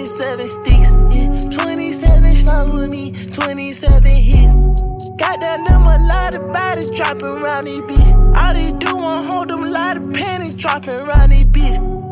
27 sticks, yeah. 27 songs with me, 27 hits. Got that number, lot of bodies dropping around these beats. All they do, want hold them, lot of panties dropping around these beats.